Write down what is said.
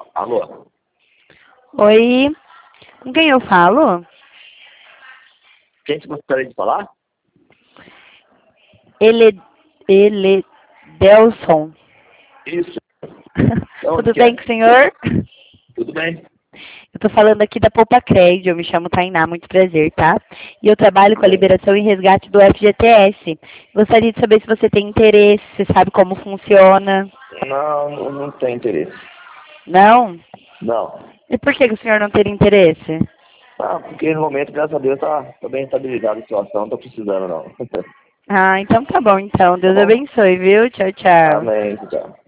Alô? Oi, com quem eu falo? Quem você gostaria de falar? Ele, Delson. Isso. De onde Tudo que bem é? com o senhor? Tudo bem? Eu tô falando aqui da Poupa Crédito, eu me chamo Tainá, muito prazer, tá? E eu trabalho Tudo com a bem. liberação e resgate do FGTS. Gostaria de saber se você tem interesse, se sabe como funciona. Não tem interesse. Não? Não. E por que o senhor não teria interesse? Porque no momento, graças a Deus, tá bem estabilizada a situação, não tô precisando não. Ah, então tá bom, então. Tá Deus bom? abençoe, viu? Tchau, tchau. Amém. Tchau.